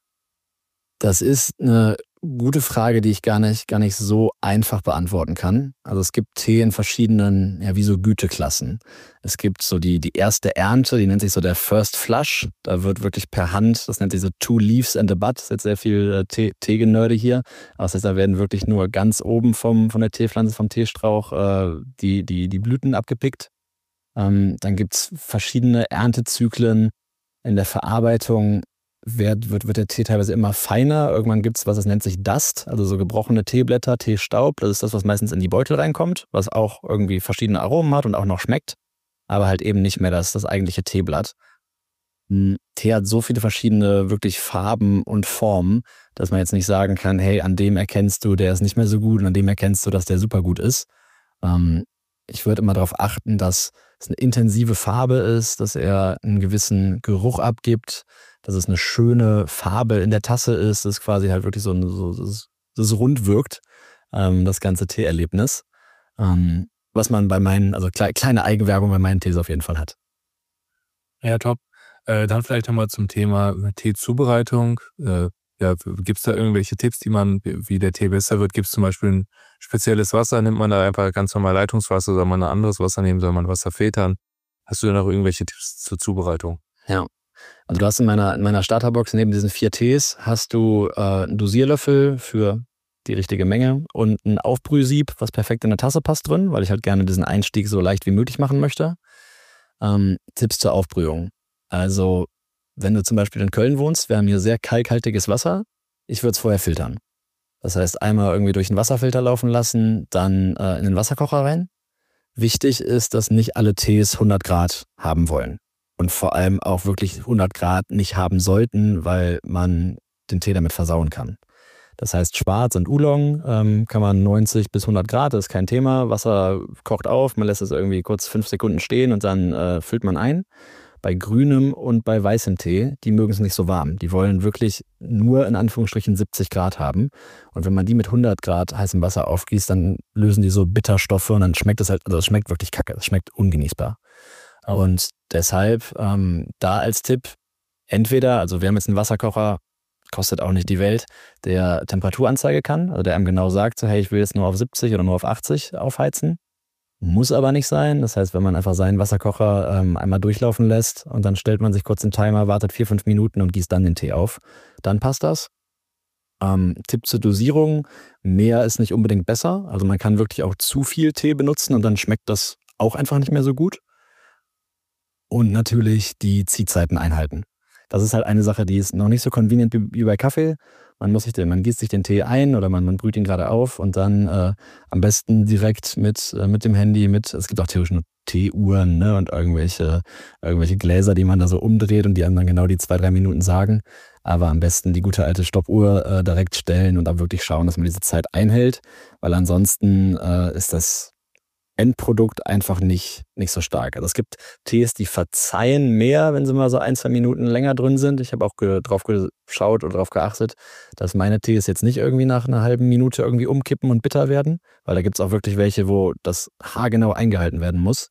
das ist eine gute Frage, die ich gar nicht so einfach beantworten kann. Also es gibt Tee in verschiedenen, wie so Güteklassen. Es gibt so die erste Ernte, die nennt sich so der First Flush. Da wird wirklich per Hand, das nennt sich so 2 Leaves and a Bud. Das ist jetzt sehr viel Teegenörde hier. Aber das heißt, da werden wirklich nur ganz oben von der Teepflanze, vom Teestrauch, die Blüten abgepickt. Dann gibt es verschiedene Erntezyklen in der Verarbeitung. Wird der Tee teilweise immer feiner. Irgendwann gibt es was, das nennt sich Dust, also so gebrochene Teeblätter, Teestaub. Das ist das, was meistens in die Beutel reinkommt, was auch irgendwie verschiedene Aromen hat und auch noch schmeckt, aber halt eben nicht mehr das eigentliche Teeblatt. Tee hat so viele verschiedene wirklich Farben und Formen, dass man jetzt nicht sagen kann, hey, an dem erkennst du, der ist nicht mehr so gut und an dem erkennst du, dass der super gut ist. Ich würde immer darauf achten, dass es eine intensive Farbe ist, dass er einen gewissen Geruch abgibt, dass es eine schöne Farbe in der Tasse ist, dass quasi halt wirklich das rund wirkt, das ganze Teeerlebnis. Was man bei kleine Eigenwerbung bei meinen Tees auf jeden Fall hat. Ja, top. Dann vielleicht nochmal zum Thema Teezubereitung. Gibt es da irgendwelche Tipps, wie der Tee besser wird? Gibt es zum Beispiel ein spezielles Wasser? Nimmt man da einfach ganz normal Leitungswasser? Soll man ein anderes Wasser nehmen? Soll man Wasser filtern? Hast du da noch irgendwelche Tipps zur Zubereitung? Ja. Also du hast in meiner Starterbox neben diesen 4 Tees hast du einen Dosierlöffel für die richtige Menge und ein Aufbrühsieb, was perfekt in der Tasse passt drin, weil ich halt gerne diesen Einstieg so leicht wie möglich machen möchte. Tipps zur Aufbrühung. Also wenn du zum Beispiel in Köln wohnst, wir haben hier sehr kalkhaltiges Wasser. Ich würde es vorher filtern. Das heißt, einmal irgendwie durch den Wasserfilter laufen lassen, dann in den Wasserkocher rein. Wichtig ist, dass nicht alle Tees 100 Grad haben wollen. Und vor allem auch wirklich 100 Grad nicht haben sollten, weil man den Tee damit versauen kann. Das heißt, Schwarz und Oolong kann man 90 bis 100 Grad, das ist kein Thema. Wasser kocht auf, man lässt es irgendwie kurz 5 Sekunden stehen und dann füllt man ein. bei grünem und bei weißem Tee, die mögen es nicht so warm. Die wollen wirklich nur in Anführungsstrichen 70 Grad haben. Und wenn man die mit 100 Grad heißem Wasser aufgießt, dann lösen die so Bitterstoffe und dann schmeckt es halt, also es schmeckt wirklich kacke, es schmeckt ungenießbar. Und deshalb da als Tipp, entweder, also wir haben jetzt einen Wasserkocher, kostet auch nicht die Welt, der Temperaturanzeige kann, also der einem genau sagt, so, hey, ich will jetzt nur auf 70 oder nur auf 80 aufheizen. Muss aber nicht sein. Das heißt, wenn man einfach seinen Wasserkocher einmal durchlaufen lässt und dann stellt man sich kurz den Timer, wartet 4-5 Minuten und gießt dann den Tee auf, dann passt das. Tipp zur Dosierung, mehr ist nicht unbedingt besser. Also man kann wirklich auch zu viel Tee benutzen und dann schmeckt das auch einfach nicht mehr so gut. Und natürlich die Ziehzeiten einhalten. Das ist halt eine Sache, die ist noch nicht so convenient wie bei Kaffee. Man gießt sich den Tee ein oder man brüht ihn gerade auf und dann am besten direkt mit dem Handy, es gibt auch theoretisch nur Teeuhren, ne, und irgendwelche Gläser, die man da so umdreht und die einem dann genau die 2-3 Minuten sagen. Aber am besten die gute alte Stoppuhr direkt stellen und dann wirklich schauen, dass man diese Zeit einhält, weil ansonsten ist das Endprodukt einfach nicht so stark. Also es gibt Tees, die verzeihen mehr, wenn sie mal so 1-2 Minuten länger drin sind. Ich habe auch drauf geschaut oder darauf geachtet, dass meine Tees jetzt nicht irgendwie nach einer halben Minute irgendwie umkippen und bitter werden, weil da gibt es auch wirklich welche, wo das haargenau eingehalten werden muss.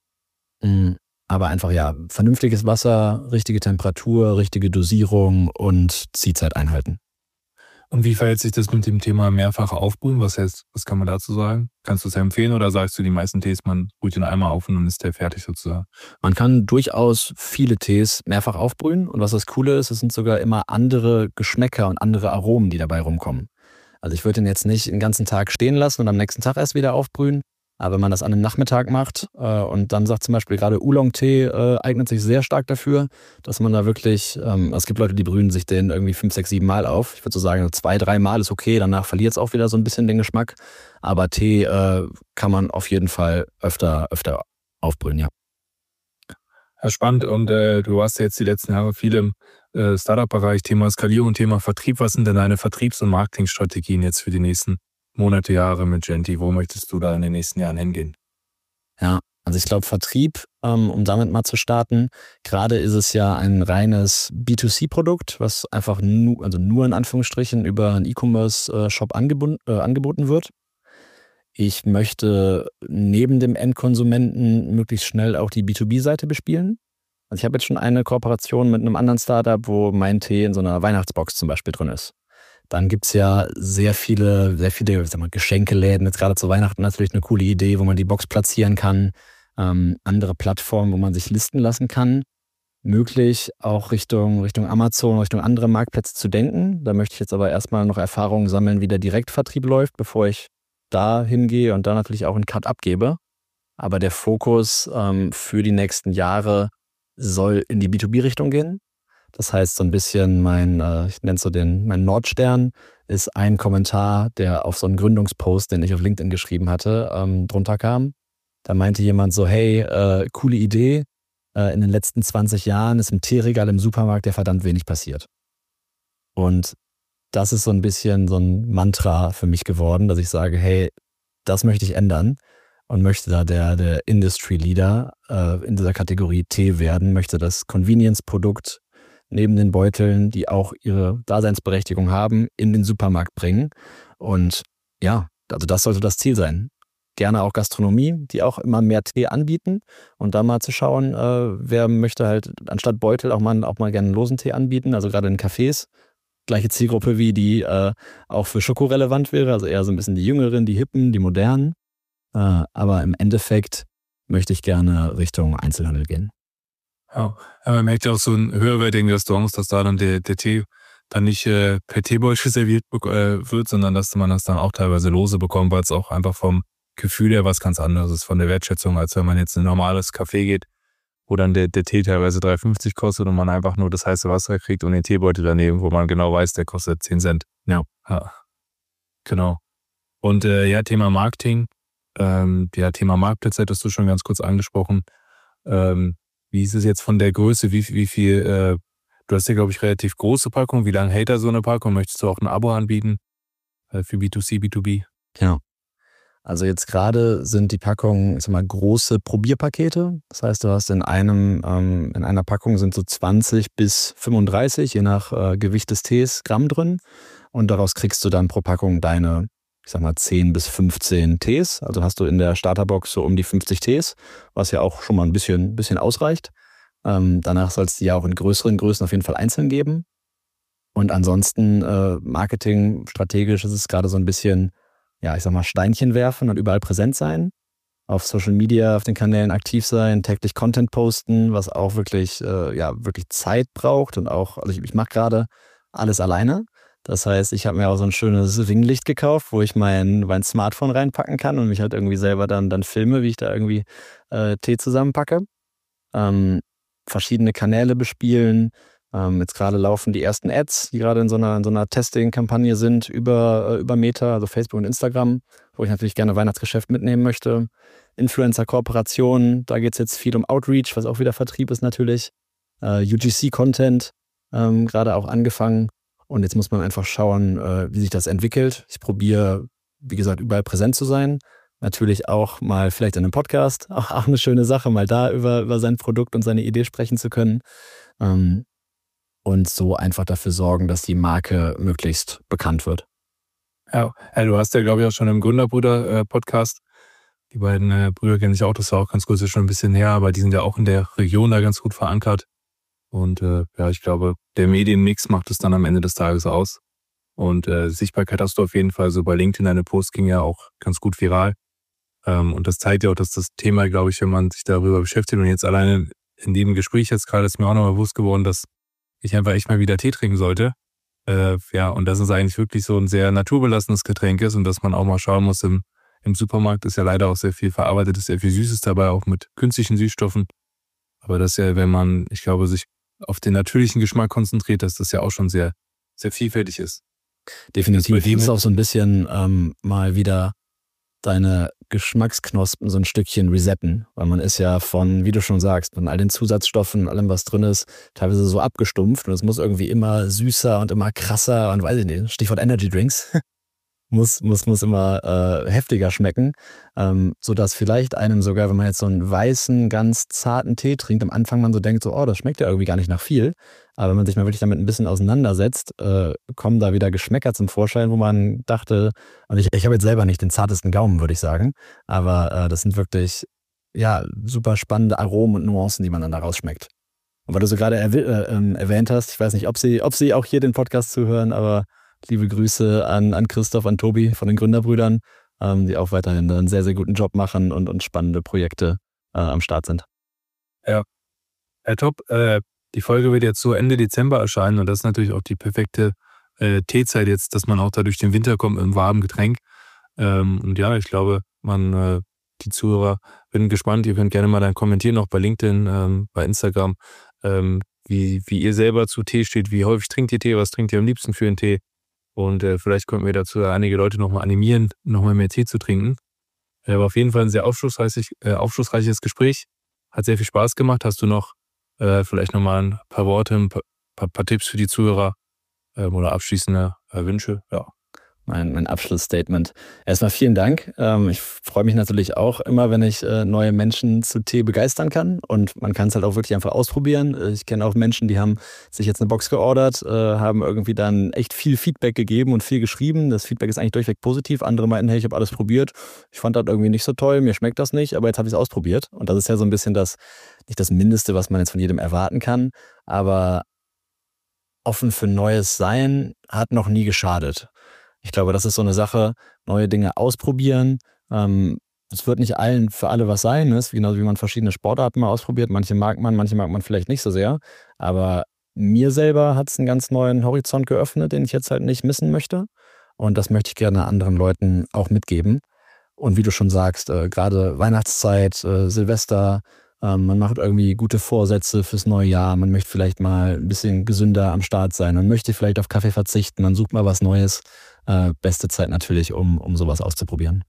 Aber einfach ja, vernünftiges Wasser, richtige Temperatur, richtige Dosierung und Ziehzeit einhalten. Und wie verhält sich das mit dem Thema mehrfach aufbrühen? Was kann man dazu sagen? Kannst du es empfehlen oder sagst du, die meisten Tees, man brüht ihn einmal auf und dann ist der fertig sozusagen? Man kann durchaus viele Tees mehrfach aufbrühen und was das Coole ist, es sind sogar immer andere Geschmäcker und andere Aromen, die dabei rumkommen. Also ich würde den jetzt nicht den ganzen Tag stehen lassen und am nächsten Tag erst wieder aufbrühen. Aber wenn man das an einem Nachmittag macht und dann sagt zum Beispiel gerade Oolong-Tee eignet sich sehr stark dafür, dass man da wirklich, es gibt Leute, die brühen sich den irgendwie 5, 6, 7 Mal auf. Ich würde so sagen, 2-3 Mal ist okay, danach verliert es auch wieder so ein bisschen den Geschmack. Aber Tee kann man auf jeden Fall öfter aufbrühen, ja. Ja, spannend. Und du warst ja jetzt die letzten Jahre viel im Startup-Bereich, Thema Skalierung, Thema Vertrieb. Was sind denn deine Vertriebs- und Marketingstrategien jetzt für die nächsten Monate, Jahre mit Genti? Wo möchtest du da in den nächsten Jahren hingehen? Ja, also ich glaube Vertrieb, um damit mal zu starten, gerade ist es ja ein reines B2C-Produkt, was einfach nur in Anführungsstrichen über einen E-Commerce-Shop angeboten wird. Ich möchte neben dem Endkonsumenten möglichst schnell auch die B2B-Seite bespielen. Also ich habe jetzt schon eine Kooperation mit einem anderen Startup, wo mein Tee in so einer Weihnachtsbox zum Beispiel drin ist. Dann gibt es ja sehr viele Geschenkeläden, jetzt gerade zu Weihnachten natürlich eine coole Idee, wo man die Box platzieren kann. Andere Plattformen, wo man sich listen lassen kann. Möglich auch Richtung Amazon, Richtung andere Marktplätze zu denken. Da möchte ich jetzt aber erstmal noch Erfahrungen sammeln, wie der Direktvertrieb läuft, bevor ich da hingehe und da natürlich auch einen Cut abgebe. Aber der Fokus für die nächsten Jahre soll in die B2B-Richtung gehen. Das heißt, so ein bisschen ich nenne es so mein Nordstern, ist ein Kommentar, der auf so einen Gründungspost, den ich auf LinkedIn geschrieben hatte, drunter kam. Da meinte jemand so, hey, coole Idee, in den letzten 20 Jahren ist im Teeregal im Supermarkt ja verdammt wenig passiert. Und das ist so ein bisschen so ein Mantra für mich geworden, dass ich sage, hey, das möchte ich ändern und möchte da der Industry Leader in dieser Kategorie Tee werden, möchte das Convenience-Produkt neben den Beuteln, die auch ihre Daseinsberechtigung haben, in den Supermarkt bringen. Und ja, also das sollte das Ziel sein. Gerne auch Gastronomie, die auch immer mehr Tee anbieten und da mal zu schauen, wer möchte halt anstatt Beutel auch mal gerne einen losen Tee anbieten, also gerade in Cafés. Gleiche Zielgruppe wie die auch für Schoko relevant wäre, also eher so ein bisschen die Jüngeren, die Hippen, die Modernen. Aber im Endeffekt möchte ich gerne Richtung Einzelhandel gehen. Ja, aber man merkt ja auch so in höherwertigen Restaurants, dass da dann der Tee dann nicht per Teebeutel serviert wird, sondern dass man das dann auch teilweise lose bekommt, weil es auch einfach vom Gefühl her was ganz anderes ist, von der Wertschätzung, als wenn man jetzt in ein normales Café geht, wo dann der Tee teilweise 3,50 kostet und man einfach nur das heiße Wasser kriegt und den Teebeutel daneben, wo man genau weiß, der kostet 10 Cent. Ja. Genau. Und Thema Marketing, Thema Marktplatz hattest du schon ganz kurz angesprochen. Wie ist es jetzt von der Größe? Wie viel, du hast ja, glaube ich, relativ große Packung. Wie lange hält da so eine Packung? Möchtest du auch ein Abo anbieten für B2C, B2B? Genau. Also jetzt gerade sind die Packungen, ich sag mal, große Probierpakete. Das heißt, du hast in einer Packung sind so 20 bis 35, je nach Gewicht des Tees, Gramm drin. Und daraus kriegst du dann pro Packung deine, ich sag mal, 10 bis 15 Tees. Also hast du in der Starterbox so um die 50 Tees, was ja auch schon mal ein bisschen ausreicht. Danach soll es die ja auch in größeren Größen auf jeden Fall einzeln geben. Und ansonsten Marketing, strategisch ist es gerade so ein bisschen, ja, ich sag mal, Steinchen werfen und überall präsent sein. Auf Social Media, auf den Kanälen aktiv sein, täglich Content posten, was auch wirklich, wirklich Zeit braucht. Und auch, also ich mache gerade alles alleine. Das heißt, ich habe mir auch so ein schönes Ringlicht gekauft, wo ich mein Smartphone reinpacken kann und mich halt irgendwie selber dann filme, wie ich da irgendwie Tee zusammenpacke. Verschiedene Kanäle bespielen. Jetzt gerade laufen die ersten Ads, die gerade in so einer Testing-Kampagne sind über Meta, also Facebook und Instagram, wo ich natürlich gerne Weihnachtsgeschäft mitnehmen möchte. Influencer-Kooperationen, da geht es jetzt viel um Outreach, was auch wieder Vertrieb ist natürlich. UGC-Content, gerade auch angefangen. Und jetzt muss man einfach schauen, wie sich das entwickelt. Ich probiere, wie gesagt, überall präsent zu sein. Natürlich auch mal vielleicht in einem Podcast, auch eine schöne Sache, mal da über sein Produkt und seine Idee sprechen zu können. Und so einfach dafür sorgen, dass die Marke möglichst bekannt wird. Ja, du hast ja, glaube ich, auch schon im Gründerbrüder-Podcast. Die beiden Brüder kenne ich auch, das war auch ganz gut, das ist schon ein bisschen her, aber die sind ja auch in der Region da ganz gut verankert. Und ich glaube, der Medienmix macht es dann am Ende des Tages aus. Und Sichtbarkeit hast du auf jeden Fall. So bei LinkedIn, deine Post ging ja auch ganz gut viral. Und das zeigt ja auch, dass das Thema, glaube ich, wenn man sich darüber beschäftigt und jetzt alleine in dem Gespräch jetzt gerade ist mir auch nochmal bewusst geworden, dass ich einfach echt mal wieder Tee trinken sollte. Und dass es eigentlich wirklich so ein sehr naturbelassenes Getränk ist und dass man auch mal schauen muss, im Supermarkt ist ja leider auch sehr viel verarbeitet, ist sehr viel Süßes dabei, auch mit künstlichen Süßstoffen. Aber das ja, wenn man, ich glaube, sich auf den natürlichen Geschmack konzentriert, dass das ja auch schon sehr, sehr vielfältig ist. Definitiv. Du musst auch so ein bisschen mal wieder deine Geschmacksknospen so ein Stückchen resetten. Weil man ist ja von, wie du schon sagst, von all den Zusatzstoffen, allem was drin ist, teilweise so abgestumpft. Und es muss irgendwie immer süßer und immer krasser und weiß ich nicht, Stichwort Energy Drinks. muss immer heftiger schmecken, sodass vielleicht einem sogar, wenn man jetzt so einen weißen, ganz zarten Tee trinkt, am Anfang man so denkt, so, oh, das schmeckt ja irgendwie gar nicht nach viel. Aber wenn man sich mal wirklich damit ein bisschen auseinandersetzt, kommen da wieder Geschmäcker zum Vorschein, wo man dachte, und ich habe jetzt selber nicht den zartesten Gaumen, würde ich sagen, aber das sind wirklich, ja, super spannende Aromen und Nuancen, die man dann da rausschmeckt. Und weil du so gerade erwähnt hast, ich weiß nicht, ob sie auch hier den Podcast zuhören, aber liebe Grüße an Christoph, an Tobi von den Gründerbrüdern, die auch weiterhin einen sehr, sehr guten Job machen und spannende Projekte am Start sind. Ja, top. Die Folge wird jetzt so Ende Dezember erscheinen und das ist natürlich auch die perfekte Teezeit jetzt, dass man auch da durch den Winter kommt mit einem warmen Getränk. Und ja, ich glaube, die Zuhörer sind gespannt. Ihr könnt gerne mal dann kommentieren, auch bei LinkedIn, bei Instagram, wie ihr selber zu Tee steht, wie häufig trinkt ihr Tee, was trinkt ihr am liebsten für einen Tee. Und vielleicht könnten wir dazu einige Leute nochmal animieren, nochmal mehr Tee zu trinken. Aber auf jeden Fall ein sehr aufschlussreiches Gespräch. Hat sehr viel Spaß gemacht. Hast du noch vielleicht nochmal ein paar Worte, ein paar Tipps für die Zuhörer oder abschließende Wünsche? Ja. Mein Abschlussstatement. Erstmal vielen Dank. Ich freue mich natürlich auch immer, wenn ich neue Menschen zu Tee begeistern kann. Und man kann es halt auch wirklich einfach ausprobieren. Ich kenne auch Menschen, die haben sich jetzt eine Box geordert, haben irgendwie dann echt viel Feedback gegeben und viel geschrieben. Das Feedback ist eigentlich durchweg positiv. Andere meinten, hey, ich habe alles probiert. Ich fand das irgendwie nicht so toll, mir schmeckt das nicht, aber jetzt habe ich es ausprobiert. Und das ist ja so ein bisschen nicht das Mindeste, was man jetzt von jedem erwarten kann. Aber offen für Neues sein hat noch nie geschadet. Ich glaube, das ist so eine Sache, neue Dinge ausprobieren. Es wird nicht für alle was sein. Ne? Es ist genauso wie man verschiedene Sportarten mal ausprobiert. Manche mag man vielleicht nicht so sehr. Aber mir selber hat es einen ganz neuen Horizont geöffnet, den ich jetzt halt nicht missen möchte. Und das möchte ich gerne anderen Leuten auch mitgeben. Und wie du schon sagst, gerade Weihnachtszeit, Silvester, man macht irgendwie gute Vorsätze fürs neue Jahr. Man möchte vielleicht mal ein bisschen gesünder am Start sein. Man möchte vielleicht auf Kaffee verzichten. Man sucht mal was Neues. Beste Zeit natürlich, um sowas auszuprobieren.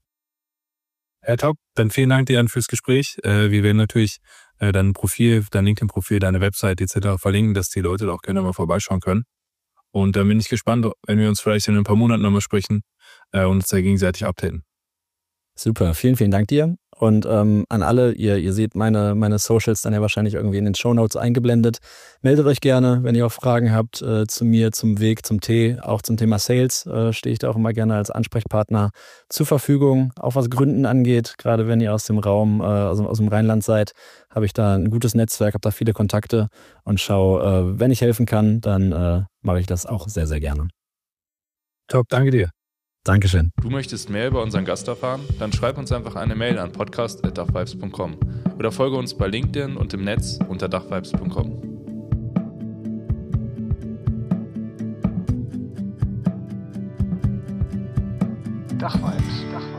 Ja, top. Dann vielen Dank dir fürs Gespräch. Wir werden natürlich dein Profil, dein LinkedIn-Profil, deine Website etc. verlinken, dass die Leute da auch gerne mal vorbeischauen können. Und dann bin ich gespannt, wenn wir uns vielleicht in ein paar Monaten nochmal sprechen und uns da gegenseitig updaten. Super, vielen, vielen Dank dir. Und an alle, ihr seht meine Socials dann ja wahrscheinlich irgendwie in den Shownotes eingeblendet. Meldet euch gerne, wenn ihr auch Fragen habt zu mir, zum Weg, zum Tee, auch zum Thema Sales. Stehe ich da auch immer gerne als Ansprechpartner zur Verfügung. Auch was Gründen angeht, gerade wenn ihr aus dem Raum, aus dem Rheinland seid, habe ich da ein gutes Netzwerk, habe da viele Kontakte und schaue, wenn ich helfen kann, dann mache ich das auch sehr, sehr gerne. Top, danke dir. Dankeschön. Du möchtest mehr über unseren Gast erfahren? Dann schreib uns einfach eine Mail an podcast@dachvibes.com oder folge uns bei LinkedIn und im Netz unter dachvibes.com. Dachvibes.